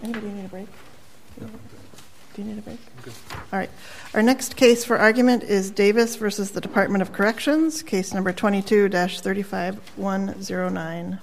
Anybody need a break? Do you need a break? Okay. All right. Our next case for argument is Davis versus the Department of Corrections, case number 22-35109.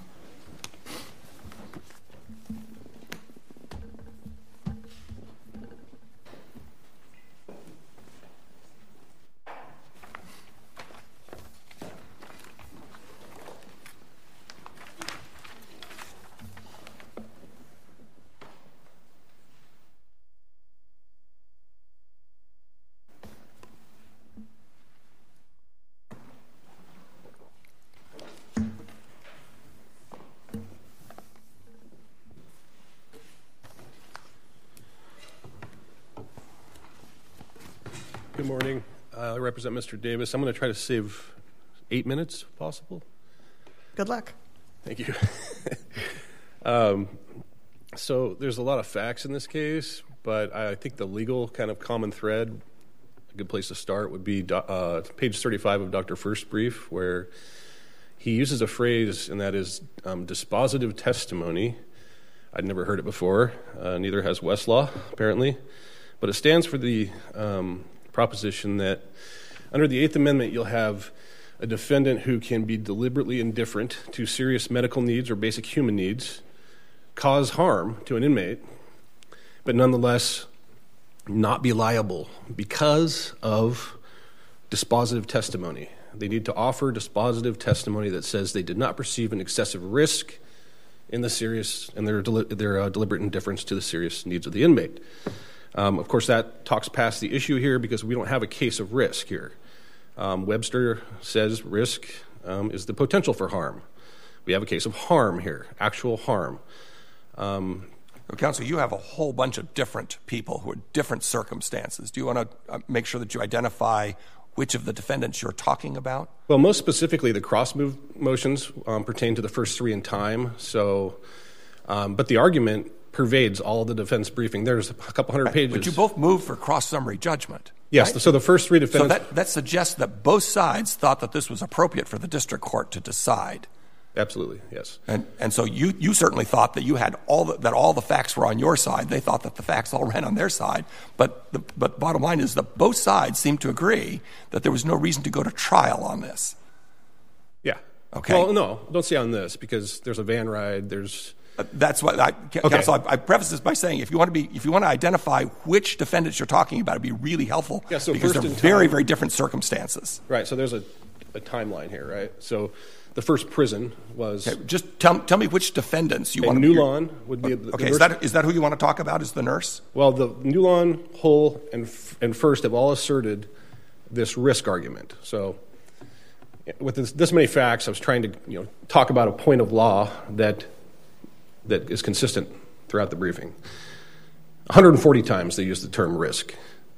Good morning. I represent Mr. Davis. I'm going to try to save 8 minutes, if possible. Good luck. Thank you. So there's a lot of facts in this case, but I think the legal kind of common thread, a good place to start would be page 35 of Dr. First's brief, where he uses a phrase, and that is dispositive testimony. I'd never heard it before. Neither has Westlaw, apparently. But it stands for the proposition that under the Eighth Amendment, you'll have a defendant who can be deliberately indifferent to serious medical needs or basic human needs, cause harm to an inmate, but nonetheless not be liable because of dispositive testimony. They need to offer dispositive testimony that says they did not perceive an excessive risk in their deliberate indifference to the serious needs of the inmate. Of course, that talks past the issue here because we don't have a case of risk here. Webster says risk is the potential for harm. We have a case of harm here, actual harm. Counsel, you have a whole bunch of different people who are different circumstances. Do you want to make sure that you identify which of the defendants you're talking about? Well, most specifically, the cross-move motions pertain to the first three in time. So, but the argument pervades all of the defense briefing. There's a couple hundred pages. But you both moved for cross-summary judgment. Yes, right? So the first three defendants... So that suggests that both sides thought that this was appropriate for the district court to decide. Absolutely, yes. And so you certainly thought that you had all the facts were on your side. They thought that the facts all ran on their side. But bottom line is that both sides seemed to agree that there was no reason to go to trial on this. Yeah. Okay. Well, no, don't say on this because there's a van ride. There's... That's what Counsel, I preface this by saying if you want to identify which defendants you're talking about, it'd be really helpful. Yeah, so because they're very, very different circumstances. Right. So there's a timeline here, right? So the first prison was... Okay, just tell me which defendants you want to... Newlawn would be... Okay, is that who you want to talk about, is the nurse? Well, the Newlawn, Hull, and First have all asserted this risk argument. So with this many facts, I was trying to talk about a point of law that is consistent throughout the briefing. 140 times they used the term risk.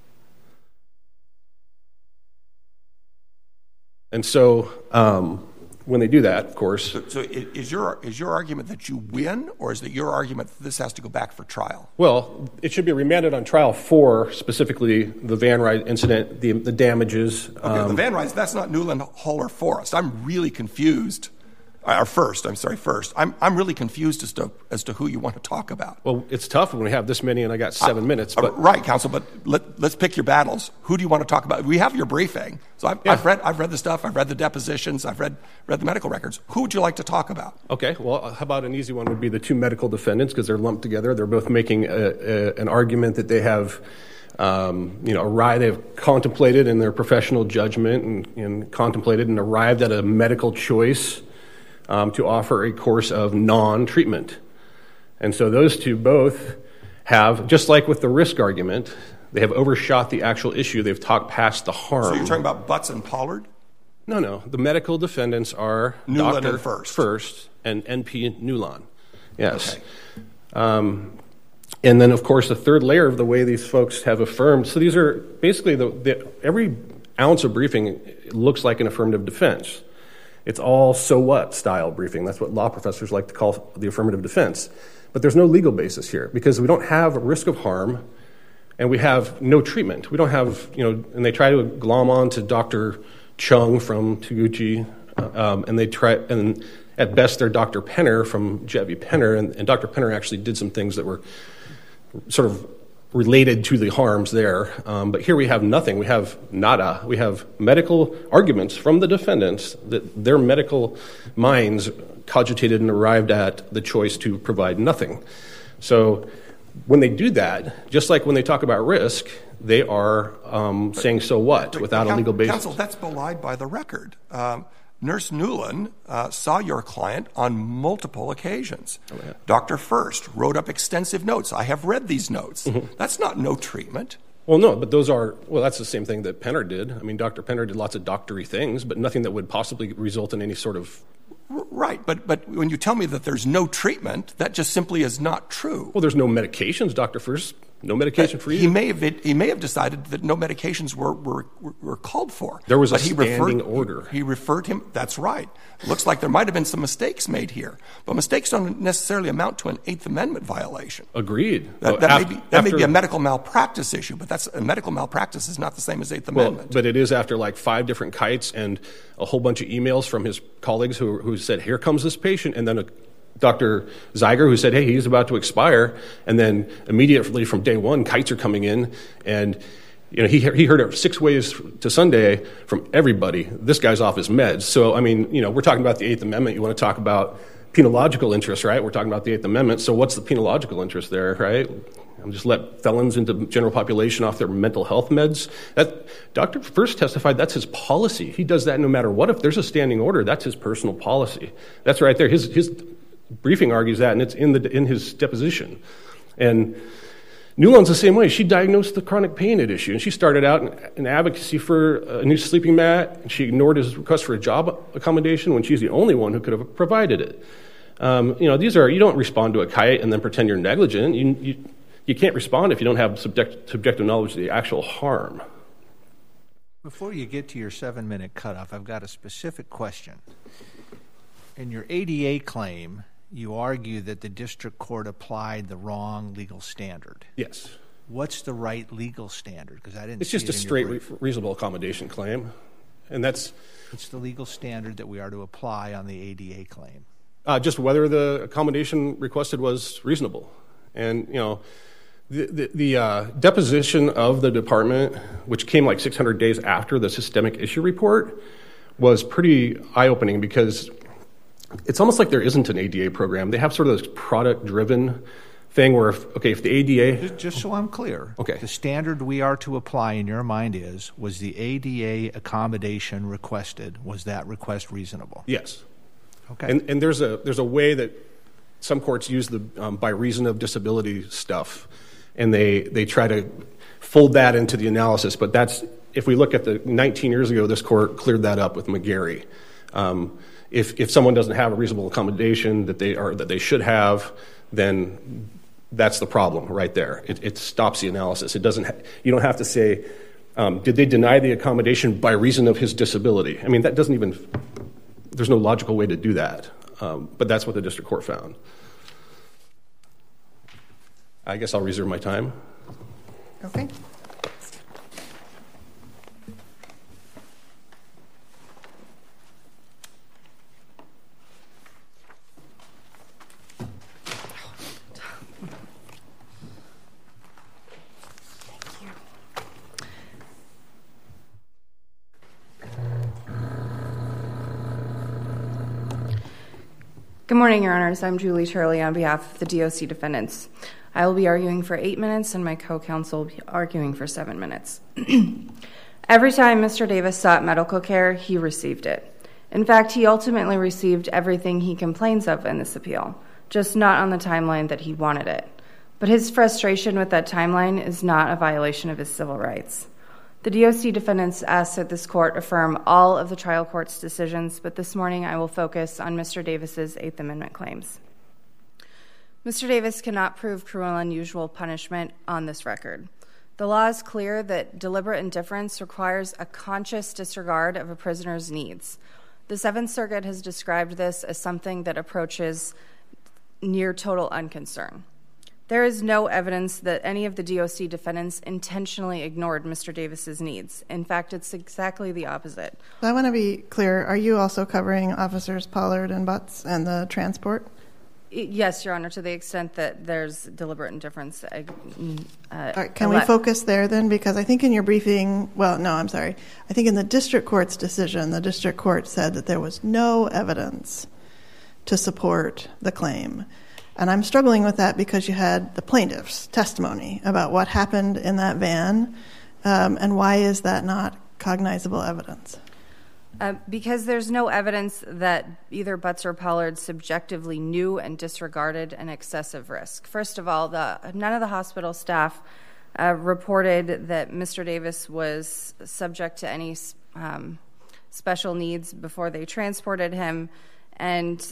And so when they do that, of course... So is your argument that you win, or is it your argument that this has to go back for trial? Well, it should be remanded on trial for specifically the van ride incident, the damages. Okay, the van rides, that's not Newland, Hull, or Forrest. I'm really confused. First. I'm really confused as to who you want to talk about. Well, it's tough when we have this many and I got 7 minutes. But right, Counsel, but let's pick your battles. Who do you want to talk about? We have your briefing. So I've read the stuff. I've read the depositions. I've read the medical records. Who would you like to talk about? Okay, well, how about an easy one would be the two medical defendants because they're lumped together. They're both making an argument that they have they've contemplated in their professional judgment and contemplated and arrived at a medical choice to offer a course of non-treatment. And so those two both have, just like with the risk argument, they have overshot the actual issue. They've talked past the harm. So you're talking about Butts and Pollard? No. The medical defendants are Newland Dr. and First and NP Newlawn. Yes. Okay. And then, of course, the third layer of the way these folks have affirmed. So these are basically every ounce of briefing looks like an affirmative defense. It's all so what style briefing. That's what law professors like to call the affirmative defense. But there's no legal basis here because we don't have a risk of harm and we have no treatment. We don't have, and they try to glom on to Dr. Chung from Taguchi, and they try, and at best, they're Dr. Penner from Jet Penner, and Dr. Penner actually did some things that were sort of related to the harms there. But here we have nothing. We have nada. We have medical arguments from the defendants that their medical minds cogitated and arrived at the choice to provide nothing. So when they do that, just like when they talk about risk, they are saying so what without a legal basis. Counsel, that's belied by the record. Nurse Newland saw your client on multiple occasions. Oh, yeah. Dr. First wrote up extensive notes. I have read these notes. Mm-hmm. That's not no treatment. Well, no, but that's the same thing that Penner did. I mean, Dr. Penner did lots of doctory things, but nothing that would possibly result in any sort of... Right, but when you tell me that there's no treatment, that just simply is not true. Well, there's no medications, Dr. First. No medication for you. He may have decided that no medications were called for. There was a standing order. He referred him. That's right. Looks like there might have been some mistakes made here, but mistakes don't necessarily amount to an Eighth Amendment violation. Agreed. That may be a medical malpractice issue, but a medical malpractice is not the same as Eighth Amendment. But it is after like 5 different kites and a whole bunch of emails from his colleagues who said, "Here comes this patient," and then Dr. Zeiger, who said, "Hey, he's about to expire," and then immediately from day one, kites are coming in, and he heard it 6 ways to Sunday from everybody. This guy's off his meds. So I mean, we're talking about the Eighth Amendment. You want to talk about penological interest, right? We're talking about the Eighth Amendment. So what's the penological interest there, right? Just let felons into general population off their mental health meds. That Dr. First testified that's his policy. He does that no matter what. If there's a standing order, that's his personal policy. That's right there. His briefing argues that, and it's in his deposition. And Newland's the same way. She diagnosed the chronic pain at issue, and she started out in advocacy for a new sleeping mat, and she ignored his request for a job accommodation when she's the only one who could have provided it. You don't respond to a kite and then pretend you're negligent. You can't respond if you don't have subjective knowledge of the actual harm. Before you get to your 7-minute cutoff, I've got a specific question. In your ADA claim, you argue that the district court applied the wrong legal standard. Yes. What's the right legal standard? Because I didn't. It's just a straight reasonable accommodation claim, and that's. It's the legal standard that we are to apply on the ADA claim. Just whether the accommodation requested was reasonable, and the deposition of the department, which came like 600 days after the systemic issue report, was pretty eye-opening because it's almost like there isn't an ADA program. They have sort of this product-driven thing where, if the ADA... Just so I'm clear, okay. The standard we are to apply in your mind was the ADA accommodation requested, was that request reasonable? Yes. Okay. And there's a way that some courts use the by reason of disability stuff, and they try to fold that into the analysis, but if we look at the 19 years ago, this court cleared that up with McGarry. If someone doesn't have a reasonable accommodation that they should have, then that's the problem right there. It stops the analysis. It doesn't. You don't have to say, did they deny the accommodation by reason of his disability? I mean, that doesn't even. There's no logical way to do that. But that's what the district court found. I guess I'll reserve my time. Okay. Good morning, Your Honors. I'm Julie Turley on behalf of the DOC defendants. I will be arguing for 8 minutes, and my co-counsel will be arguing for 7 minutes. Every time Mr. Davis sought medical care, he received it. In fact, he ultimately received everything he complains of in this appeal, just not on the timeline that he wanted it. But his frustration with that timeline is not a violation of his civil rights. The DOC defendants ask that this court affirm all of the trial court's decisions, but this morning I will focus on Mr. Davis's Eighth Amendment claims. Mr. Davis cannot prove cruel and unusual punishment on this record. The law is clear that deliberate indifference requires a conscious disregard of a prisoner's needs. The Seventh Circuit has described this as something that approaches near total unconcern. There is no evidence that any of the DOC defendants intentionally ignored Mr. Davis's needs. In fact, it's exactly the opposite. I want to be clear. Are you also covering Officers Pollard and Butts and the transport? Yes, Your Honor, to the extent that there's deliberate indifference. All right, can we focus there then? Because I think in your briefing, I think in the district court's decision, the district court said that there was no evidence to support the claim. And I'm struggling with that because you had the plaintiff's testimony about what happened in that van, and why is that not cognizable evidence? Because there's no evidence that either Butts or Pollard subjectively knew and disregarded an excessive risk. First of all, none of the hospital staff reported that Mr. Davis was subject to any special needs before they transported him, and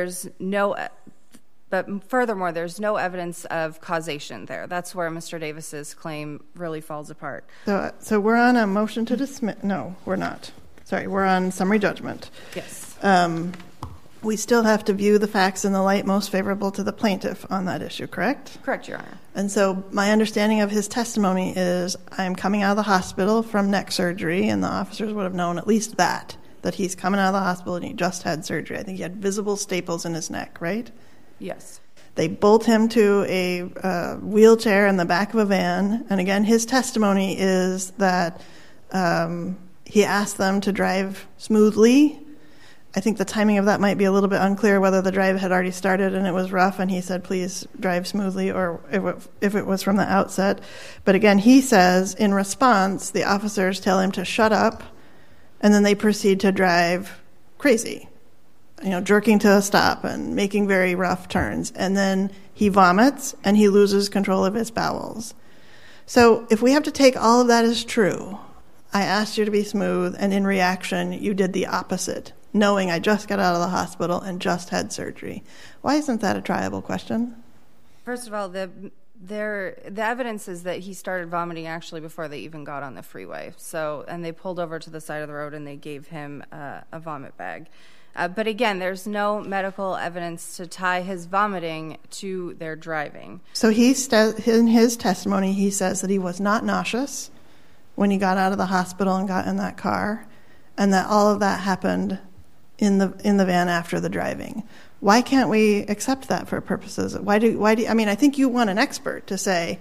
but furthermore, there's no evidence of causation there. That's where Mr. Davis's claim really falls apart. So we're on a motion to dismiss. No, we're not. Sorry, we're on summary judgment. Yes. We still have to view the facts in the light most favorable to the plaintiff on that issue, correct? Correct, Your Honor. And so my understanding of his testimony is I'm coming out of the hospital from neck surgery, and the officers would have known at least that he's coming out of the hospital and he just had surgery. I think he had visible staples in his neck, right? Yes. They bolt him to a wheelchair in the back of a van, and again, his testimony is that he asked them to drive smoothly. I think the timing of that might be a little bit unclear, whether the drive had already started and it was rough and he said, please drive smoothly, or if it was from the outset. But again, he says in response, the officers tell him to shut up, and then they proceed to drive crazy, jerking to a stop and making very rough turns. And then he vomits and he loses control of his bowels. So if we have to take all of that as true, I asked you to be smooth, and in reaction, you did the opposite, knowing I just got out of the hospital and just had surgery. Why isn't that a triable question? First of all, the evidence is that he started vomiting actually before they even got on the freeway. And they pulled over to the side of the road and they gave him a vomit bag. But again, there's no medical evidence to tie his vomiting to their driving. So in his testimony, he says that he was not nauseous when he got out of the hospital and got in that car, and that all of that happened in the van after the driving. Why can't we accept that for purposes? I think you want an expert to say,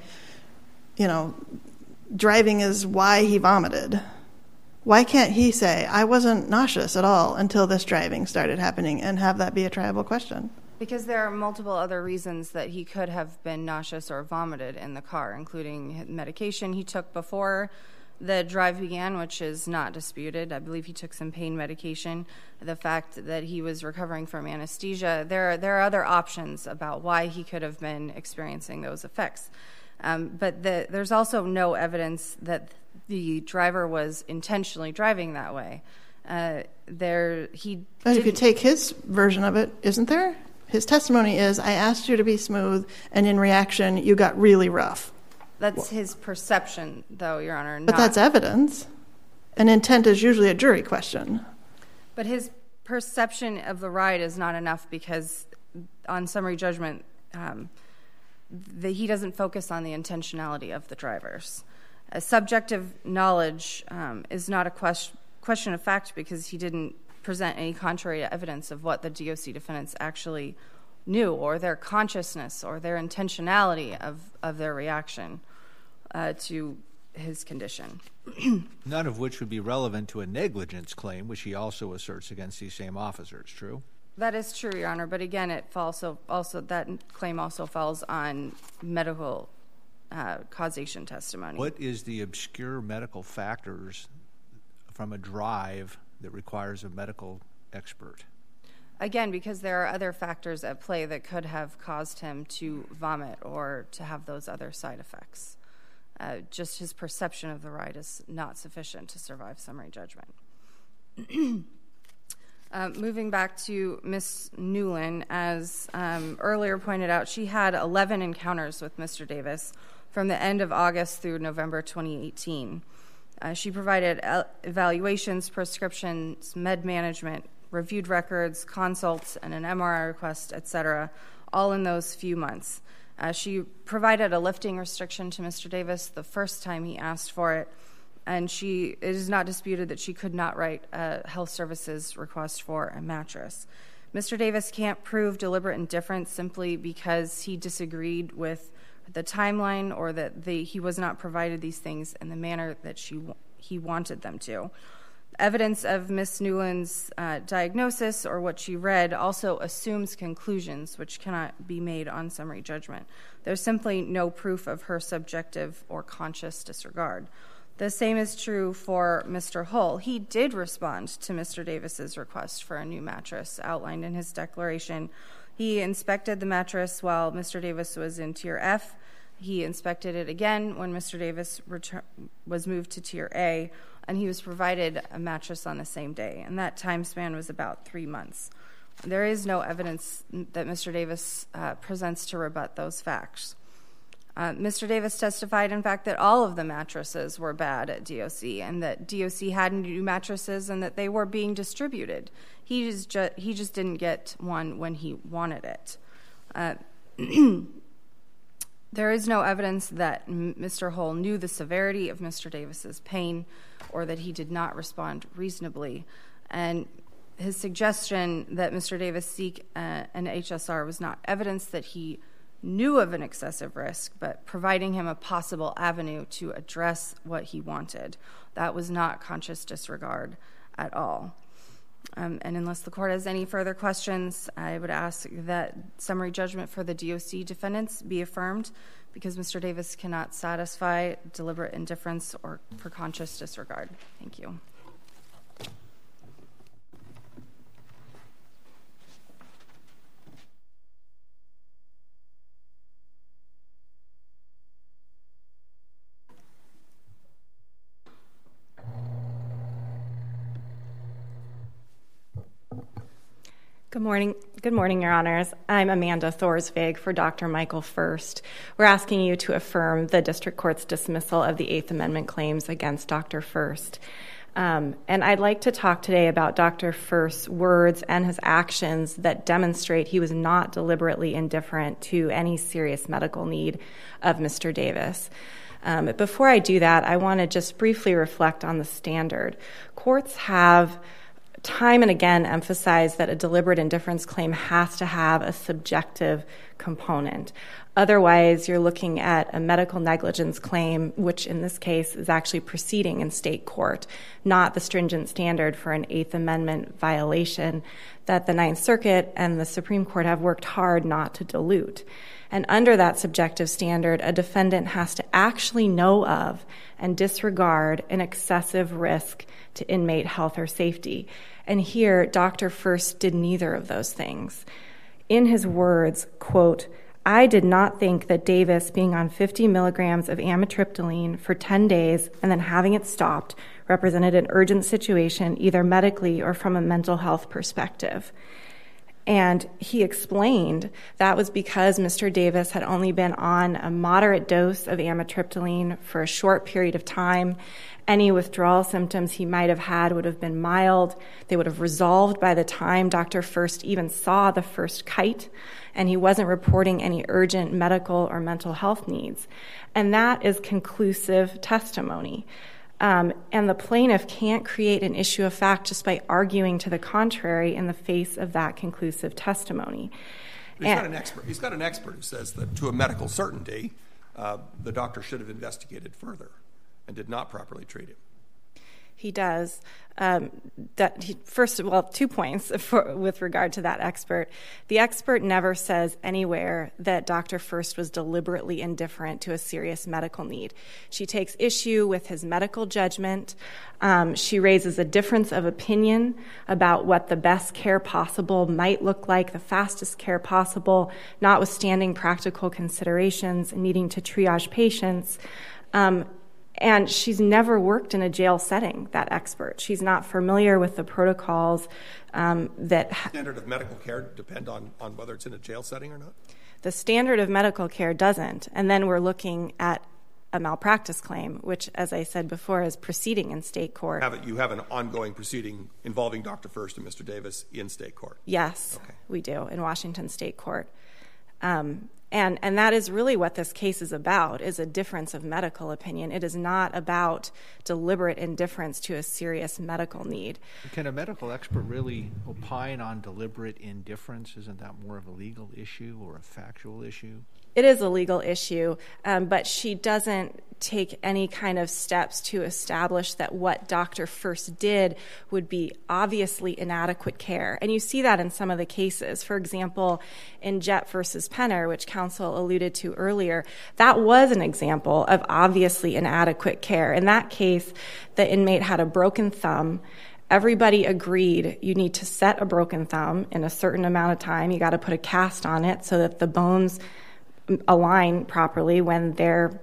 driving is why he vomited. Why can't he say, I wasn't nauseous at all until this driving started happening, and have that be a triable question? Because there are multiple other reasons that he could have been nauseous or vomited in the car, including medication he took before the drive began, which is not disputed. I believe he took some pain medication. The fact that he was recovering from anesthesia. There are other options about why he could have been experiencing those effects. But there's also no evidence that the driver was intentionally driving that way. But if you take his version of it, isn't there? His testimony is, I asked you to be smooth, and in reaction, you got really rough. That's his perception, though, Your Honor. But that's evidence. And intent is usually a jury question. But his perception of the ride is not enough, because on summary judgment, he doesn't focus on the intentionality of the drivers. Subjective knowledge is not a question of fact, because he didn't present any contrary evidence of what the DOC defendants actually knew, or their consciousness, or their intentionality of their reaction to his condition. None of which would be relevant to a negligence claim, which he also asserts against these same officers, true? That is true, Your Honor, but again, it also that claim also falls on medical causation testimony. What is the obscure medical factors from a drive that requires a medical expert? Again, because there are other factors at play that could have caused him to vomit or to have those other side effects. Just his perception of the ride is not sufficient to survive summary judgment. Moving back to Ms. Newlin, as earlier pointed out, she had 11 encounters with Mr. Davis from the end of August through November 2018. She provided evaluations, prescriptions, med management, reviewed records, consults, and an MRI request, etc., all in those few months. She provided a lifting restriction to Mr. Davis the first time he asked for it, and it is not disputed that she could not write a health services request for a mattress. Mr. Davis can't prove deliberate indifference simply because he disagreed with the timeline or that he was not provided these things in the manner that he wanted them to. Evidence of Ms. Newland's diagnosis or what she read also assumes conclusions which cannot be made on summary judgment. There's simply no proof of her subjective or conscious disregard. The same is true for Mr. Hull. He did respond to Mr. Davis's request for a new mattress outlined in his declaration. He inspected the mattress while Mr. Davis was in Tier F. He inspected it again when Mr. Davis was moved to Tier A, and he was provided a mattress on the same day, and that time span was about 3 months. There is no evidence that Mr. Davis presents to rebut those facts. Mr. Davis testified, in fact, that all of the mattresses were bad at DOC and that DOC had new mattresses and that they were being distributed. He just didn't get one when he wanted it. There is no evidence that Mr. Hull knew the severity of Mr. Davis's pain or that he did not respond reasonably. And his suggestion that Mr. Davis seek an HSR was not evidence that he knew of an excessive risk, but providing him a possible avenue to address what he wanted. That was not conscious disregard at all. And unless the court has any further questions, I would ask that summary judgment for the DOC defendants be affirmed because Mr. Davis cannot satisfy deliberate indifference or for conscious disregard. Thank you. Good morning, Your Honors. I'm Amanda Thorsvig for Dr. Michael First. We're asking you to affirm the district court's dismissal of the Eighth Amendment claims against Dr. First. And I'd like to talk today about Dr. First's words and his actions that demonstrate he was not deliberately indifferent to any serious medical need of Mr. Davis. Before I do that, I want to just briefly reflect on the standard. Courts have time and again emphasize that a deliberate indifference claim has to have a subjective component. Otherwise, you're looking at a medical negligence claim, which in this case is actually proceeding in state court, not the stringent standard for an Eighth Amendment violation that the Ninth Circuit and the Supreme Court have worked hard not to dilute. And under that subjective standard, a defendant has to actually know of and disregard an excessive risk to inmate health or safety. And here, Dr. First did neither of those things. In his words, quote, "I did not think that Davis being on 50 milligrams of amitriptyline for 10 days and then having it stopped represented an urgent situation either medically or from a mental health perspective." And he explained that was because Mr. Davis had only been on a moderate dose of amitriptyline for a short period of time. Any withdrawal symptoms he might have had would have been mild. They would have resolved by the time Dr. First even saw the first kite, and he wasn't reporting any urgent medical or mental health needs. And that is conclusive testimony. And the plaintiff can't create an issue of fact just by arguing to the contrary in the face of that conclusive testimony. He's got an expert who says that to a medical certainty, the doctor should have investigated further and did not properly treat him. He does. First of all, 2 points with regard to that expert. The expert never says anywhere that Dr. First was deliberately indifferent to a serious medical need. She takes issue with his medical judgment. She raises a difference of opinion about what the best care possible might look like, the fastest care possible, notwithstanding practical considerations, needing to triage patients. And she's never worked in a jail setting, that expert. She's not familiar with the protocols that... Standard of medical care depend on whether it's in a jail setting or not? The standard of medical care doesn't. And then we're looking at a malpractice claim, which, as I said before, is proceeding in state court. You have an ongoing proceeding involving Dr. First and Mr. Davis in state court? Yes, okay. We do, in Washington State Court. And that is really what this case is about, is a difference of medical opinion. It is not about deliberate indifference to a serious medical need. Can a medical expert really opine on deliberate indifference? Isn't that more of a legal issue or a factual issue? It is a legal issue, but she doesn't take any kind of steps to establish that what Dr. First did would be obviously inadequate care. And you see that in some of the cases. For example, in Jett versus Penner, which counsel alluded to earlier, that was an example of obviously inadequate care. In that case, the inmate had a broken thumb. Everybody agreed you need to set a broken thumb in a certain amount of time. You got to put a cast on it so that the bones align properly when they're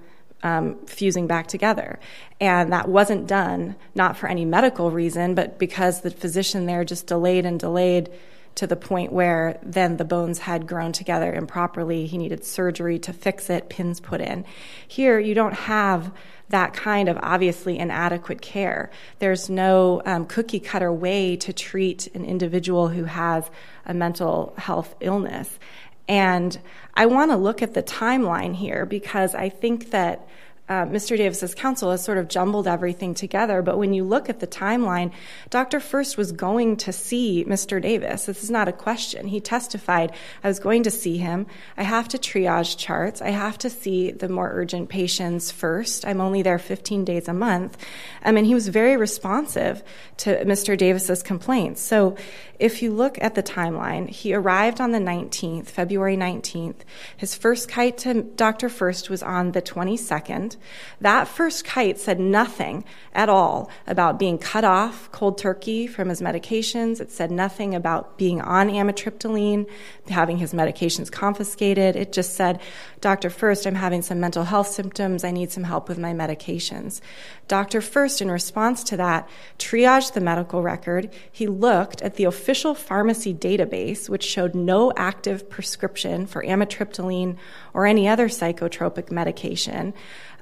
fusing back together. And that wasn't done, not for any medical reason, but because the physician there just delayed and delayed to the point where then the bones had grown together improperly. He needed surgery to fix it, pins put in. Here, you don't have that kind of obviously inadequate care. There's no cookie cutter way to treat an individual who has a mental health illness. And I want to look at the timeline here because I think that Mr. Davis's counsel has sort of jumbled everything together. But when you look at the timeline, Dr. First was going to see Mr. Davis. This is not a question. He testified, I was going to see him. I have to triage charts. I have to see the more urgent patients first. I'm only there 15 days a month. And he was very responsive to Mr. Davis's complaints. So if you look at the timeline, he arrived on the 19th, February 19th. His first kite to Dr. First was on the 22nd. That first kite said nothing at all about being cut off cold turkey from his medications. It said nothing about being on amitriptyline, having his medications confiscated. It just said, Dr. First, I'm having some mental health symptoms. I need some help with my medications. Dr. First, in response to that, triaged the medical record. He looked at the official pharmacy database, which showed no active prescription for amitriptyline or any other psychotropic medication.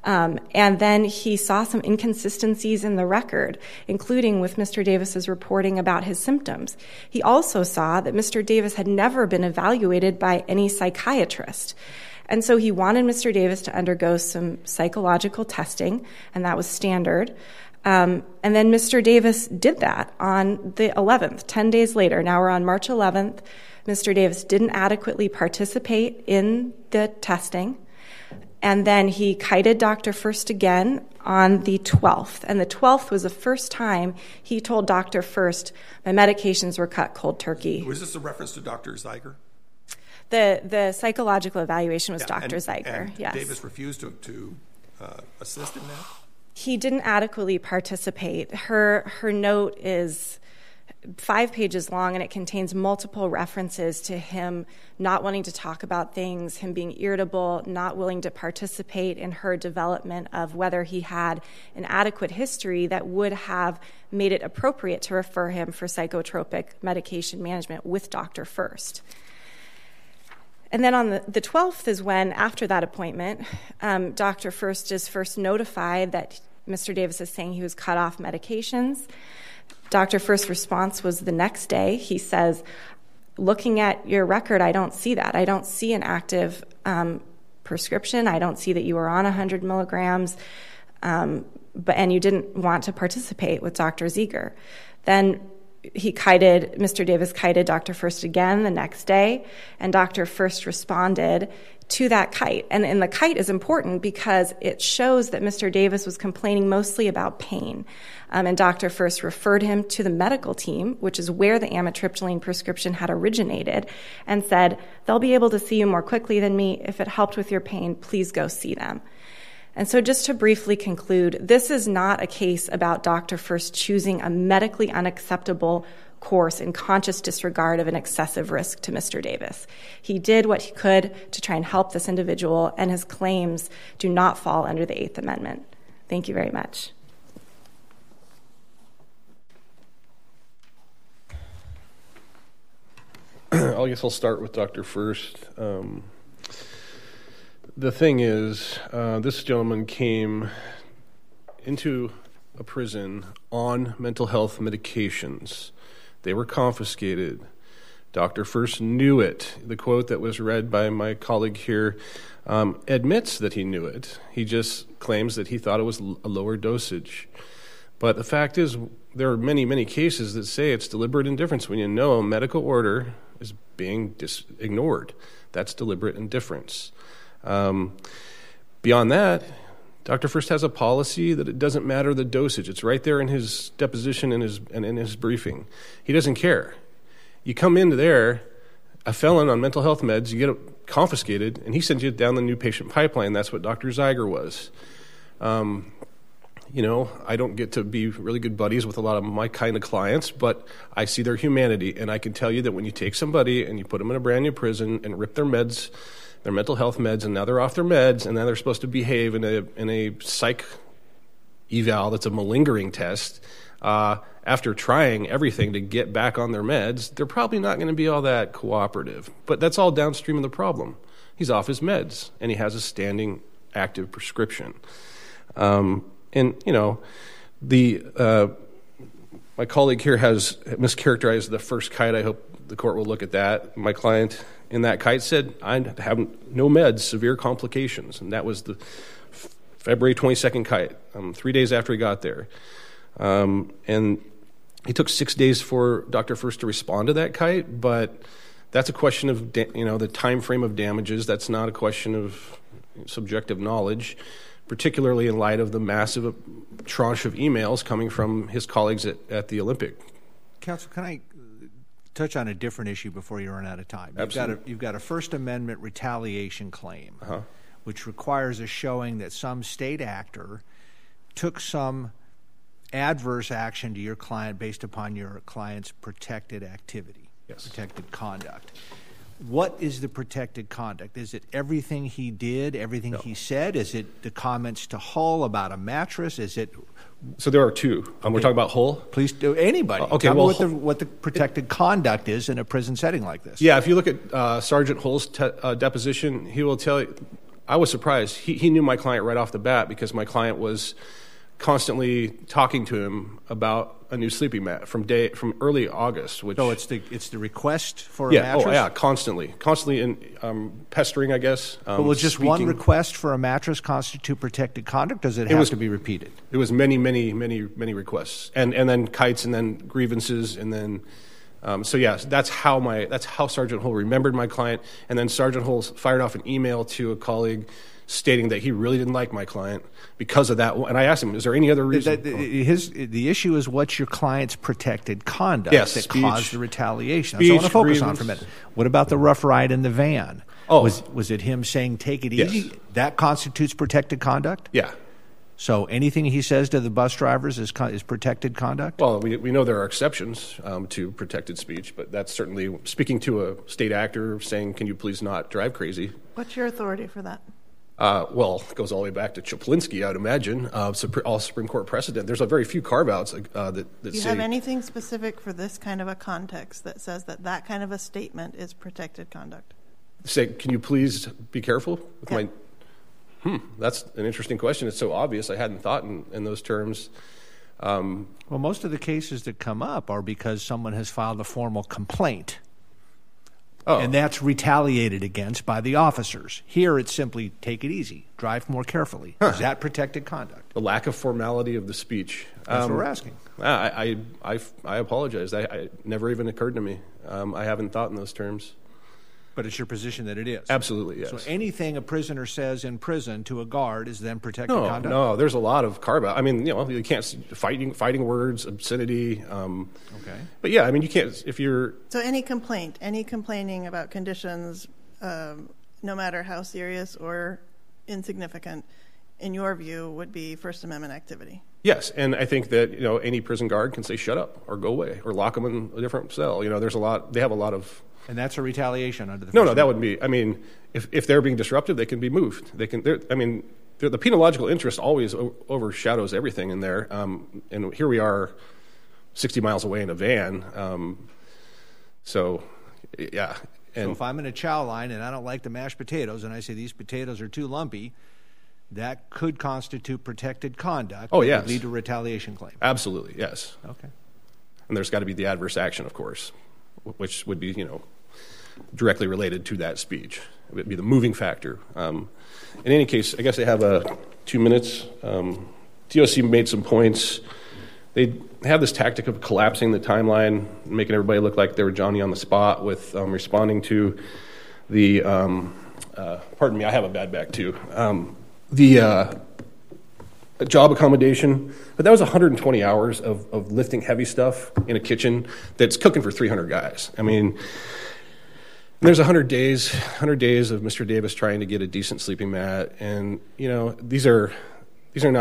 And then he saw some inconsistencies in the record, including with Mr. Davis's reporting about his symptoms. He also saw that Mr. Davis had never been evaluated by any psychiatrist. And so he wanted Mr. Davis to undergo some psychological testing, and that was standard. And then Mr. Davis did that on the 11th, 10 days later. Now we're on March 11th. Mr. Davis didn't adequately participate in the testing. And then he kited Dr. First again on the 12th. And the 12th was the first time he told Dr. First, my medications were cut cold turkey. Was this a reference to Dr. Zeiger? The psychological evaluation was Dr. Zeiger, and yes. Davis refused to assist in that? He didn't adequately participate. Her note is 5 pages long, and it contains multiple references to him not wanting to talk about things, him being irritable, not willing to participate in her development of whether he had an adequate history that would have made it appropriate to refer him for psychotropic medication management with Dr. First. And then on the 12th is when, after that appointment, Dr. First is first notified that Mr. Davis is saying he was cut off medications. Dr. First's response was the next day. He says, looking at your record, I don't see that. I don't see an active prescription. I don't see that you were on 100 milligrams, and you didn't want to participate with Dr. Zeiger. Then Mr. Davis kited Dr. First again the next day, and Dr. First responded to that kite. And the kite is important because it shows that Mr. Davis was complaining mostly about pain. And Dr. First referred him to the medical team, which is where the amitriptyline prescription had originated, and said, they'll be able to see you more quickly than me. If it helped with your pain, please go see them. And so just to briefly conclude, this is not a case about Dr. First choosing a medically unacceptable course in conscious disregard of an excessive risk to Mr. Davis. He did what he could to try and help this individual, and his claims do not fall under the Eighth Amendment. Thank you very much. I guess I'll start with Dr. First. The thing is, this gentleman came into a prison on mental health medications. They were confiscated. Dr. First knew it. The quote that was read by my colleague here admits that he knew it. He just claims that he thought it was a lower dosage. But the fact is, there are many, many cases that say it's deliberate indifference when you know a medical order is being ignored. That's deliberate indifference. Beyond that, Dr. First has a policy that it doesn't matter the dosage. It's right there in his deposition and in his briefing. He doesn't care. You come into there, a felon on mental health meds, you get it confiscated, and he sends you down the new patient pipeline. That's what Dr. Zeiger was. I don't get to be really good buddies with a lot of my kind of clients, but I see their humanity, and I can tell you that when you take somebody and you put them in a brand new prison and rip their meds, their mental health meds, and now they're off their meds, and now they're supposed to behave in a psych eval that's a malingering test, after trying everything to get back on their meds, they're probably not going to be all that cooperative. But that's all downstream of the problem. He's off his meds, and he has a standing active prescription. My colleague here has mischaracterized the first kite. I hope the court will look at that. My client in that kite said, I have no meds, severe complications. And that was the February 22nd kite, 3 days after he got there. And he took 6 days for Dr. First to respond to that kite, but that's a question of, the time frame of damages. That's not a question of subjective knowledge, particularly in light of the massive tranche of emails coming from his colleagues at the Olympic. Counsel, can I touch on a different issue before you run out of time? Absolutely. You've got a First Amendment retaliation claim, which requires a showing that some state actor took some adverse action to your client based upon your client's protected activity, protected conduct. What is the protected conduct? Is it everything he did, everything he said? Is it the comments to Hull about a mattress? Is it? So there are two. We're talking about Hull? Please do. Anybody. Okay. Tell me what the protected conduct is in a prison setting like this. Yeah, if you look at Sergeant Hull's deposition, he will tell you, I was surprised. He knew my client right off the bat because my client was constantly talking to him about a new sleeping mat from early August. Which, so it's the request for a mattress? Oh, yeah, constantly pestering, I guess. But will just one request for a mattress constitute protected conduct? Does it have to be repeated? It was many, many, many, many requests, and then kites, and then grievances, and then. So yes, that's how Sergeant Hull remembered my client, and then Sergeant Hull fired off an email to a colleague stating that he really didn't like my client because of that. And I asked him, is there any other reason? The issue is what's your client's protected conduct that caused the retaliation. That's what I want to focus on for a minute. What about the rough ride in the van? Was it him saying, take it easy? Yes. That constitutes protected conduct? Yeah. So anything he says to the bus drivers is protected conduct? Well, we know there are exceptions to protected speech, but that's certainly speaking to a state actor saying, can you please not drive crazy? What's your authority for that? Well, it goes all the way back to Chaplinsky, I'd imagine, all Supreme Court precedent. There's a very few carve-outs that Do you have anything specific for this kind of a context that says that kind of a statement is protected conduct? Say, can you please be careful with my... That's an interesting question. It's so obvious. I hadn't thought in those terms. Well, most of the cases that come up are because someone has filed a formal complaint. And that's retaliated against by the officers. Here it's simply take it easy, drive more carefully. Is that protected conduct? The lack of formality of the speech. That's what we're asking. I apologize. It never even occurred to me. I haven't thought in those terms. But it's your position that it is? Absolutely, yes. So anything a prisoner says in prison to a guard is then protected conduct? No, there's a lot of carve-out. I mean, you can't fighting words, obscenity. Okay. But yeah, I mean, you can't if you're. So any complaining about conditions, no matter how serious or insignificant, in your view, would be First Amendment activity. Yes, and I think that any prison guard can say shut up or go away or lock them in a different cell. There's a lot. They have a lot of. And that's a retaliation under the. No, that wouldn't be. I mean, if they're being disruptive, they can be moved. They can. I mean, the penological interest always overshadows everything in there. And here we are, 60 miles away in a van. So, yeah. So if I'm in a chow line and I don't like the mashed potatoes, and I say these potatoes are too lumpy, that could constitute protected conduct. Oh, yes. Would lead to a retaliation claim. Absolutely, yes. Okay. And there's got to be the adverse action, of course. which would be, directly related to that speech. It would be the moving factor. In any case, I guess I have 2 minutes. DOC made some points. They have this tactic of collapsing the timeline, making everybody look like they were Johnny on the spot with responding to the, pardon me, I have a bad back too, the job accommodation, but that was 120 hours of lifting heavy stuff in a kitchen that's cooking for 300 guys. I mean, there's 100 days of Mr. Davis trying to get a decent sleeping mat, and these are not